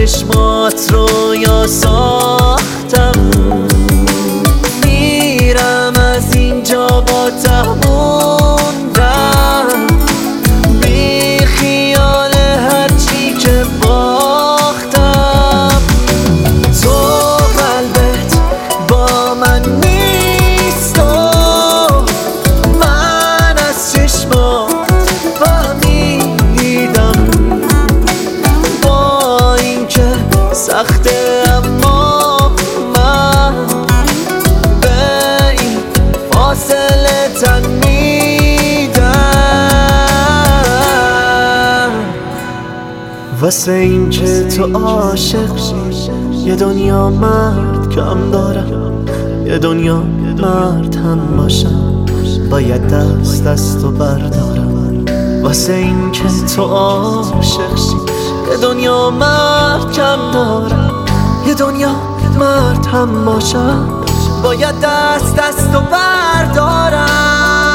چشمات رو یا ساختم، میرم از اینجا با تموندم، بی خیال هرچی که باختم. تو قلبت با من نیست و من از چشمات فهمیدم، با اینکه سخته اما من به این فاصله تن میدم. واسه اینکه تو عاشق یه دنیا مرد کم دارم، یه دنیا مرد هم باشم، باید دست از تو بردارم. واسه اینکه تو عاشق یه دنیا مرد کم دارم، یه دنیا مرد هم باشم، باید دست از تو بردارم.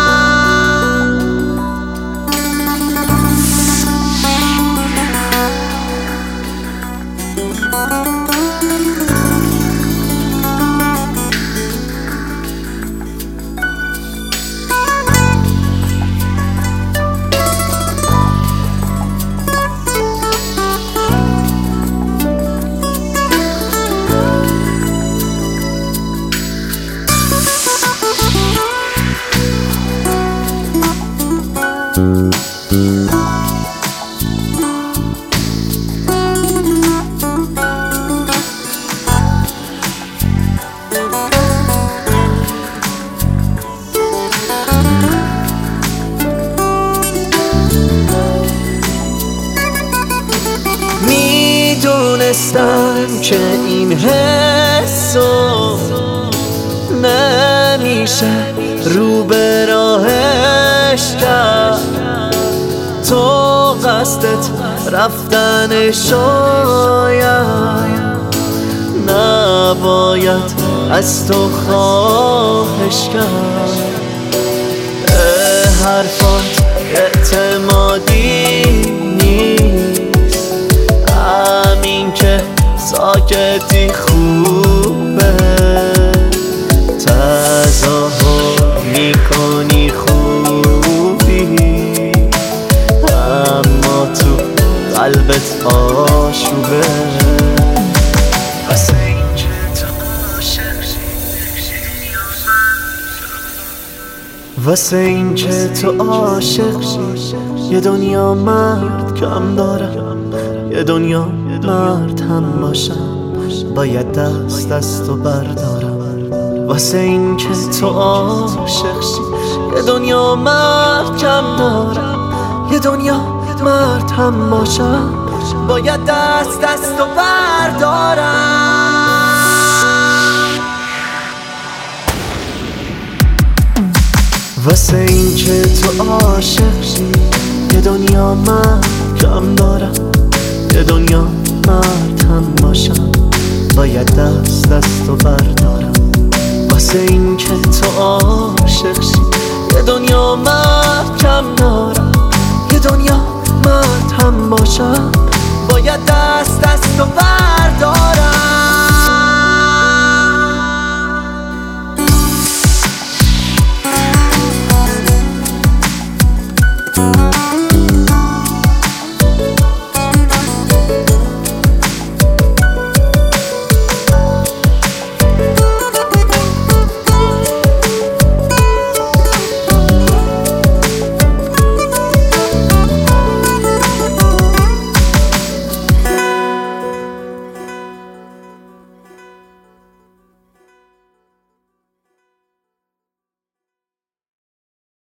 میدونستم که این حسو نمیشه رو به راهش کرد، تو قصدت رفتن شاید نباید از تو خواهش کرد. حرفات اعتمادی نیست، همین که ساکتی خوبه، تظاهر میکنی خوبی اما تو قلبت آشوبه. واسه اینکه تو عاشق یه دنیا مرد کم دارم، یه دنیا مرد هم باشم، باید دست از تو بردارم. واسه اینکه تو عاشق یه دنیا مرد کم دارم، یه دنیا مرد هم باشم، باید دست از تو بردارم. واسه اینکه تو عاشق یه دنیا مرد کم دارم، یه دنیا مرد هم باشم، باید دست از تو بردارم. واسه اینکه تو عاشق یه دنیا مرد کم دارم، یه دنیا مرد هم باشم، باید دست از تو بردارم.